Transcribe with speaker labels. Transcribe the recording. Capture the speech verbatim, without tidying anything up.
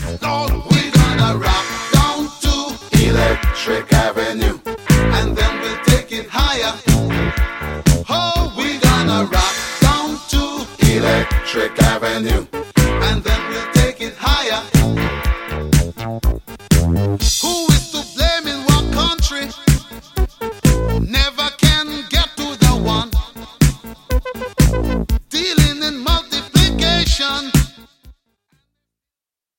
Speaker 1: Lord, we're gonna rock down to Electric Avenue, and then we'll take it higher. Oh, we're gonna rock down to Electric Avenue.